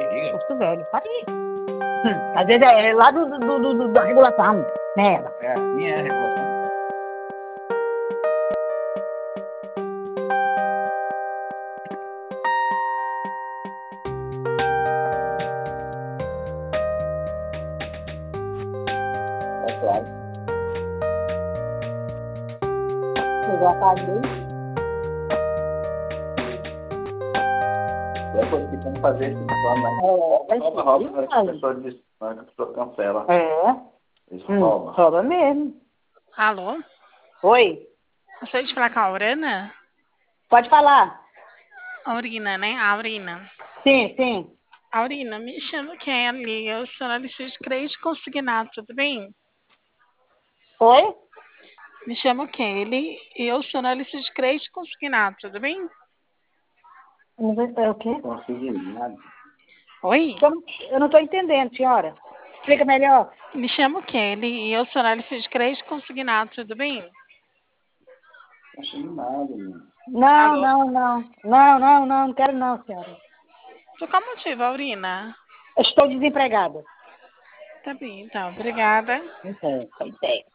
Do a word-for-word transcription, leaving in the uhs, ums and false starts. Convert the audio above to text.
Posto Velho, pode ir. Hum, às vezes é lá do, do, do, do- da regulação, né, ela? É, minha é a regulação. É claro. Chegou a casa dele. É coisa que tem que fazer esse plano, né? É, vai Rouba, ser rouba, na hora que a demais. pessoa diz, na hora que a pessoa cancela. É. Eles Hum, roubam. rouba mesmo. Alô? Oi, Gostaria de falar com a Aurina? pode falar. Aurina, né? Aurina. Sim, sim. Aurina, me chamo Kelly. Eu sou analista de crédito consignado, tudo bem? Oi? Me chamo Kelly e eu sou analista de crédito consignado, tudo bem? Eu não tô- É o quê? Consignado. Oi? Como- Eu não estou entendendo, senhora. Explica melhor. Me chamo Kelly e eu sou analista de crédito consignado, tudo bem? Consignado, menino. Não, Alô? não, não. Não, não, não, não quero não, senhora. Por qual motivo, Aurina? Eu estou desempregada. Tá bem, então. Obrigada. Então, pois é.